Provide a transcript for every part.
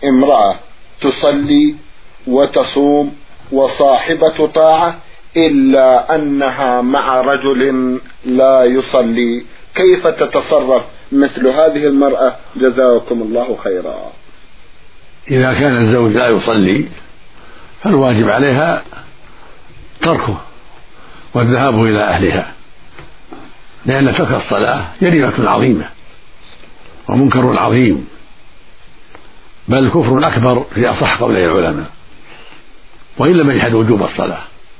امرأة تصلي وتصوم وصاحبة طاعة إلا أنها مع رجل لا يصلي، كيف تتصرف مثل هذه المرأة؟ جزاكم الله خيرا. إذا كان الزوج لا يصلي فالواجب عليها تركه والذهاب إلى أهلها، لأن ترك الصلاة جريمة عظيمة ومنكر عظيم، بل كفر أكبر في أصح قول العلماء، وإن لم يجحد وجوب الصلاة.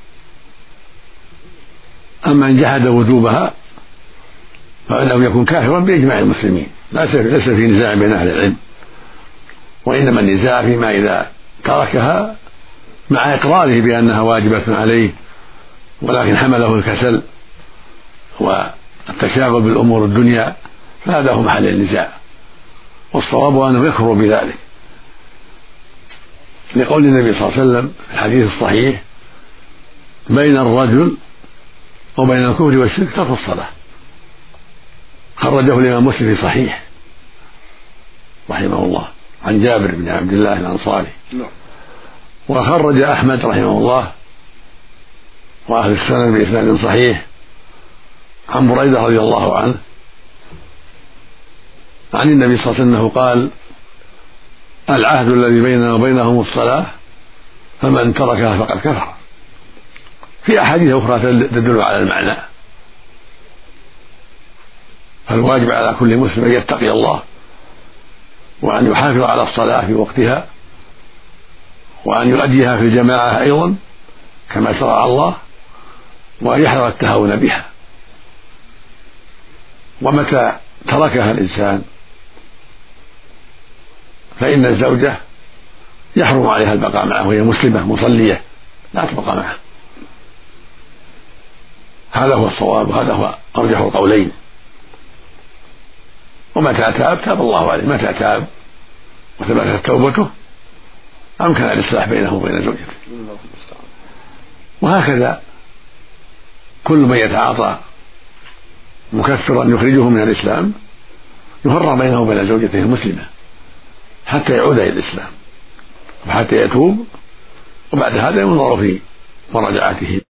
أما إن جحد وجوبها فإنه يكون كافرا بإجماع المسلمين، ليس في نزاع بين أهل العلم، وإنما النزاع فيما إذا تركها مع إقراره بأنها واجبة عليه ولكن حمله الكسل والتشاغل بالأمور الدنيا، فهذا هو محل النزاع، والصواب أنه يكفر بذلك، لقول النبي صلى الله عليه وسلم في الحديث الصحيح: بين الرجل وبين الكفر والشرك ترك الصلاة. خرجه الإمام مسلم في صحيح رحمه الله عن جابر بن عبد الله الأنصاري، وخرج أحمد رحمه الله وأهل السنن بإسناد صحيح عن بريدة رضي الله عنه عن النبي صلى الله عليه وسلم قال: العهد الذي بيننا وبينهم الصلاة فمن تركها فقد كفر. في أحاديث أخرى تدل على المعنى. فالواجب على كل مسلم أن يتقي الله وأن يحافظ على الصلاة في وقتها، وأن يؤديها في الجماعة أيضا كما شرع الله، وأن يحذر التهاون بها. ومتى تركها الإنسان فإن الزوجة يحرم عليها البقاء معه وهي مسلمة مصلية، لا تبقى معه. هذا هو الصواب وهذا هو أرجح القولين. ومتى تاب تاب الله عليه، متى تاب وثبتت توبته أمكن الإصلاح بينه وبين زوجته. وهكذا كل من يتعاطى مكفرا يخرجه من الإسلام يفرق بينه وبين زوجته المسلمة حتى يعود إلى الإسلام وحتى يتوب، وبعد هذا ينظر في مراجعته.